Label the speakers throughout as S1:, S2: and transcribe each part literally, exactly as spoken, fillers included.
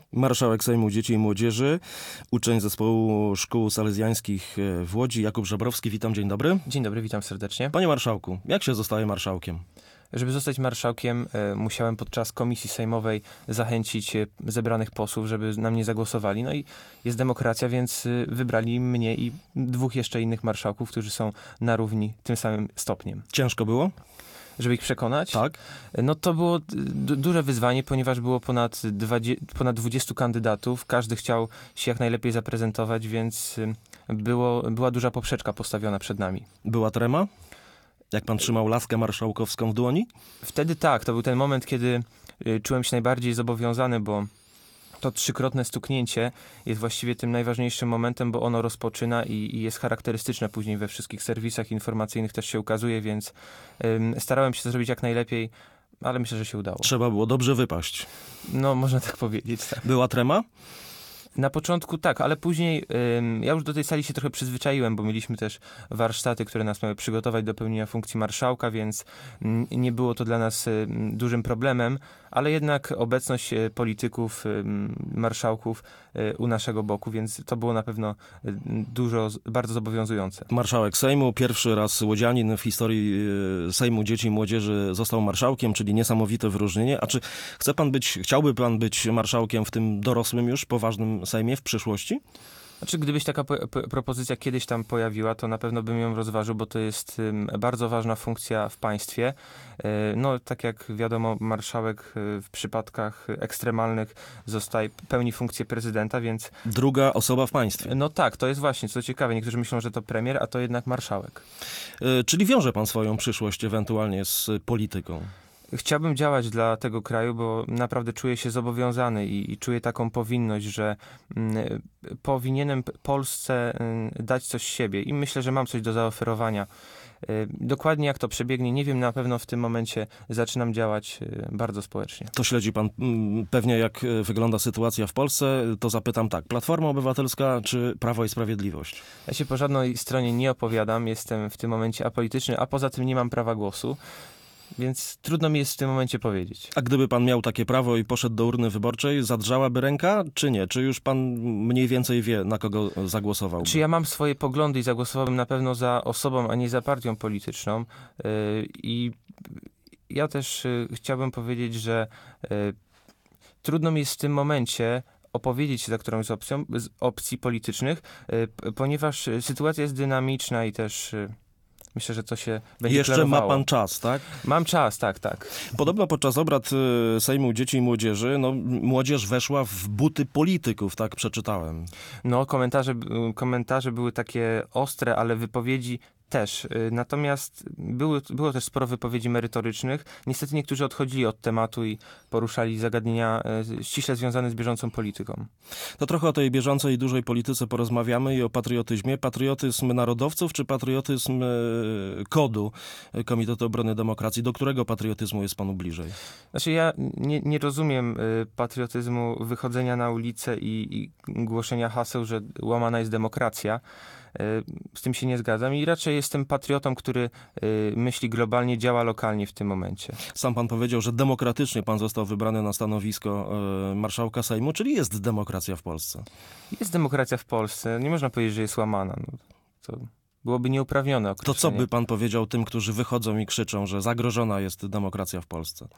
S1: Marszałek Sejmu Dzieci i Młodzieży, uczeń zespołu szkół salezjańskich w Łodzi, Jakub Żebrowski. Witam, dzień dobry.
S2: Dzień dobry, witam serdecznie.
S1: Panie marszałku, jak się zostaje marszałkiem?
S2: Żeby zostać marszałkiem, e, musiałem podczas komisji sejmowej zachęcić e, zebranych posłów, żeby na mnie zagłosowali. No i jest demokracja, więc e, wybrali mnie i dwóch jeszcze innych marszałków, którzy są na równi tym samym stopniem.
S1: Ciężko było?
S2: Żeby ich przekonać?
S1: Tak.
S2: No to było d- duże wyzwanie, ponieważ było ponad, dwadzieścia, ponad dwudziestu kandydatów. Każdy chciał się jak najlepiej zaprezentować, więc e, było, była duża poprzeczka postawiona przed nami.
S1: Była trema? Jak pan trzymał laskę marszałkowską w dłoni?
S2: Wtedy tak, to był ten moment, kiedy y, czułem się najbardziej zobowiązany, bo to trzykrotne stuknięcie jest właściwie tym najważniejszym momentem, bo ono rozpoczyna i, i jest charakterystyczne później we wszystkich serwisach informacyjnych też się ukazuje, więc y, starałem się to zrobić jak najlepiej, ale myślę, że się udało.
S1: Trzeba było dobrze wypaść.
S2: No, można tak powiedzieć. Tak.
S1: Była trema?
S2: Na początku tak, ale później ym, ja już do tej sali się trochę przyzwyczaiłem, bo mieliśmy też warsztaty, które nas miały przygotować do pełnienia funkcji marszałka, więc ym, nie było to dla nas ym, dużym problemem, ale jednak obecność y, polityków, y, marszałków y, u naszego boku, więc to było na pewno y, dużo, bardzo zobowiązujące.
S1: Marszałek Sejmu, pierwszy raz łodzianin w historii Sejmu Dzieci i Młodzieży został marszałkiem, czyli niesamowite wyróżnienie. A czy chce pan być, chciałby pan być marszałkiem w tym dorosłym już, poważnym Sejmie w przyszłości?
S2: Znaczy, gdybyś taka po- po- propozycja kiedyś tam pojawiła, to na pewno bym ją rozważył, bo to jest ym, bardzo ważna funkcja w państwie. Yy, no, tak jak wiadomo, marszałek yy, w przypadkach ekstremalnych zostaje, pełni funkcję prezydenta, więc...
S1: Druga osoba w państwie.
S2: No tak, to jest właśnie, co ciekawe. Niektórzy myślą, że to premier, a to jednak marszałek.
S1: Yy, czyli wiąże pan swoją przyszłość ewentualnie z polityką?
S2: Chciałbym działać dla tego kraju, bo naprawdę czuję się zobowiązany i, i czuję taką powinność, że mm, powinienem Polsce mm, dać coś z siebie i myślę, że mam coś do zaoferowania. Y, dokładnie jak to przebiegnie, nie wiem, na pewno w tym momencie zaczynam działać y, bardzo społecznie.
S1: To śledzi pan mm, pewnie, jak y, wygląda sytuacja w Polsce. To zapytam tak, Platforma Obywatelska czy Prawo i Sprawiedliwość?
S2: Ja się po żadnej stronie nie opowiadam, jestem w tym momencie apolityczny, a poza tym nie mam prawa głosu. Więc trudno mi jest w tym momencie powiedzieć.
S1: A gdyby pan miał takie prawo i poszedł do urny wyborczej, zadrżałaby ręka, czy nie? Czy już pan mniej więcej wie, na kogo zagłosował?
S2: Czy ja mam swoje poglądy i zagłosowałbym na pewno za osobą, a nie za partią polityczną. Yy, I ja też yy, chciałbym powiedzieć, że yy, trudno mi jest w tym momencie opowiedzieć się za którąś z, opcją, z opcji politycznych, yy, p- ponieważ sytuacja jest dynamiczna i też... Yy, Myślę, że to się będzie
S1: Jeszcze
S2: klarowało.
S1: ma pan czas, tak?
S2: Mam czas, tak, tak.
S1: Podobno podczas obrad y, Sejmu Dzieci i Młodzieży, no, młodzież weszła w buty polityków, tak przeczytałem.
S2: No, komentarze, komentarze były takie ostre, ale wypowiedzi też. Natomiast były, było też sporo wypowiedzi merytorycznych. Niestety niektórzy odchodzili od tematu i poruszali zagadnienia ściśle związane z bieżącą polityką.
S1: To trochę o tej bieżącej i dużej polityce porozmawiamy i o patriotyzmie. Patriotyzm narodowców czy patriotyzm y, kodu Komitetu Obrony Demokracji? Do którego patriotyzmu jest panu bliżej?
S2: Znaczy ja nie, nie rozumiem y, patriotyzmu wychodzenia na ulicę i, i głoszenia haseł, że łamana jest demokracja. Z tym się nie zgadzam i raczej jestem patriotą, który y, myśli globalnie, działa lokalnie w tym momencie.
S1: Sam pan powiedział, że demokratycznie pan został wybrany na stanowisko y, marszałka Sejmu, czyli jest demokracja w Polsce.
S2: Jest demokracja w Polsce. Nie można powiedzieć, że jest łamana. No, to byłoby nieuprawnione określenie.
S1: To co by pan powiedział tym, którzy wychodzą i krzyczą, że zagrożona jest demokracja w Polsce?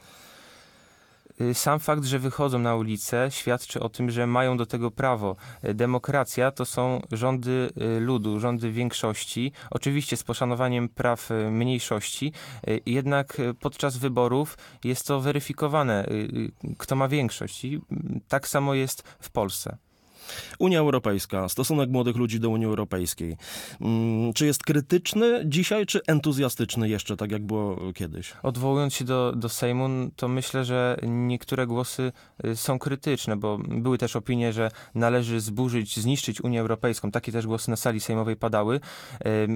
S2: Sam fakt, że wychodzą na ulicę, świadczy o tym, że mają do tego prawo. Demokracja to są rządy ludu, rządy większości, oczywiście z poszanowaniem praw mniejszości, jednak podczas wyborów jest to weryfikowane, kto ma większość i tak samo jest w Polsce.
S1: Unia Europejska, stosunek młodych ludzi do Unii Europejskiej. Hmm, czy jest krytyczny dzisiaj, czy entuzjastyczny jeszcze, tak jak było kiedyś?
S2: Odwołując się do, do Sejmu, to myślę, że niektóre głosy są krytyczne, bo były też opinie, że należy zburzyć, zniszczyć Unię Europejską. Takie też głosy na sali sejmowej padały.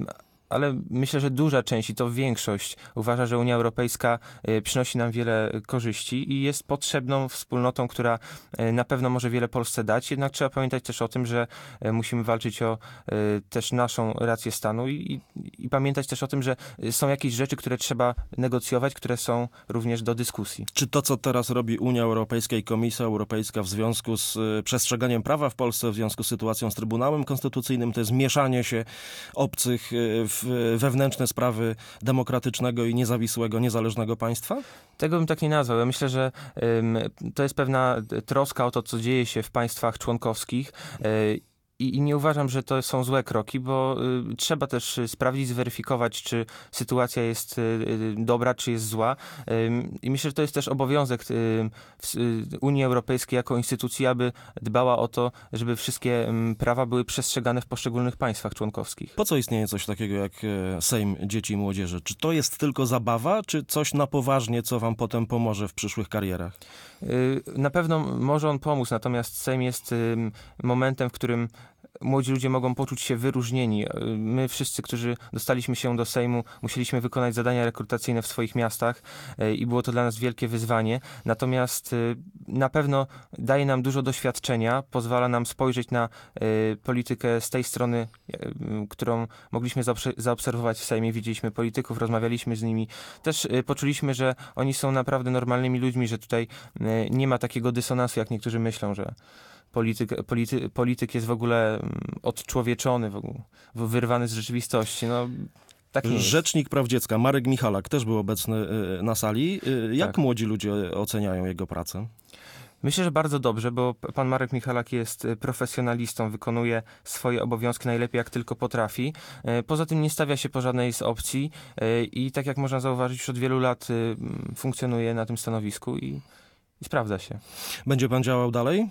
S2: ale myślę, że duża część i to większość uważa, że Unia Europejska e, przynosi nam wiele korzyści i jest potrzebną wspólnotą, która e, na pewno może wiele Polsce dać. Jednak trzeba pamiętać też o tym, że e, musimy walczyć o e, też naszą rację stanu i, i, i pamiętać też o tym, że są jakieś rzeczy, które trzeba negocjować, które są również do dyskusji.
S1: Czy to, co teraz robi Unia Europejska i Komisja Europejska w związku z y, przestrzeganiem prawa w Polsce, w związku z sytuacją z Trybunałem Konstytucyjnym, to jest mieszanie się obcych y, w wewnętrzne sprawy demokratycznego i niezawisłego, niezależnego państwa?
S2: Tego bym tak nie nazwał. Ja myślę, że ym, to jest pewna troska o to, co dzieje się w państwach członkowskich. Y, I, I nie uważam, że to są złe kroki, bo y, trzeba też y, sprawdzić, zweryfikować, czy sytuacja jest y, y, dobra, czy jest zła. Y, I myślę, że to jest też obowiązek y, w, y, Unii Europejskiej jako instytucji, aby dbała o to, żeby wszystkie y, prawa były przestrzegane w poszczególnych państwach członkowskich.
S1: Po co istnieje coś takiego jak e, Sejm Dzieci i Młodzieży? Czy to jest tylko zabawa, czy coś na poważnie, co wam potem pomoże w przyszłych karierach?
S2: Y, Na pewno może on pomóc, natomiast Sejm jest y, momentem, w którym młodzi ludzie mogą poczuć się wyróżnieni. My wszyscy, którzy dostaliśmy się do Sejmu, musieliśmy wykonać zadania rekrutacyjne w swoich miastach y, i było to dla nas wielkie wyzwanie. Natomiast y, na pewno daje nam dużo doświadczenia, pozwala nam spojrzeć na y, politykę z tej strony, y, którą mogliśmy zaobse- zaobserwować w Sejmie. Widzieliśmy polityków, rozmawialiśmy z nimi. Też y, poczuliśmy, że oni są naprawdę normalnymi ludźmi, że tutaj y, nie ma takiego dysonansu, jak niektórzy myślą, że polityk, polity, polityk jest w ogóle mm, odczłowieczony, w ogóle, wyrwany z rzeczywistości. No, tak nie jest.
S1: Rzecznik Praw Dziecka Marek Michalak też był obecny y, na sali. Y, Jak
S2: Tak.
S1: młodzi ludzie oceniają jego pracę?
S2: Myślę, że bardzo dobrze, bo p- pan Marek Michalak jest y, profesjonalistą, wykonuje swoje obowiązki najlepiej jak tylko potrafi. Y, Poza tym nie stawia się po żadnej z opcji y, i tak jak można zauważyć, już od wielu lat y, mm, funkcjonuje na tym stanowisku i, i sprawdza się.
S1: Będzie pan działał dalej?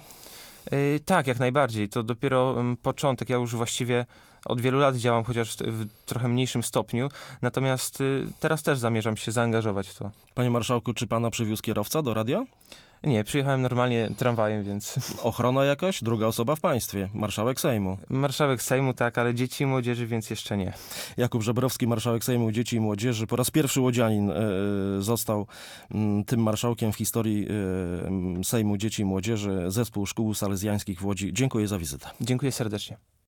S2: Y, Tak, jak najbardziej. To dopiero ym, początek. Ja już właściwie od wielu lat działam, chociaż w trochę mniejszym stopniu. Natomiast y, teraz też zamierzam się zaangażować w to.
S1: Panie marszałku, czy pana przywiózł kierowca do radia?
S2: Nie, przyjechałem normalnie tramwajem, więc
S1: Ochrona jakaś? Druga osoba w państwie. Marszałek Sejmu.
S2: marszałek Sejmu tak, ale dzieci i młodzieży, więc jeszcze nie.
S1: Jakub Żebrowski, marszałek Sejmu Dzieci i Młodzieży. Po raz pierwszy łodzianin e, został m, tym marszałkiem w historii e, m, Sejmu Dzieci i Młodzieży. Zespół Szkół Salezjańskich w Łodzi. Dziękuję za wizytę.
S2: Dziękuję serdecznie.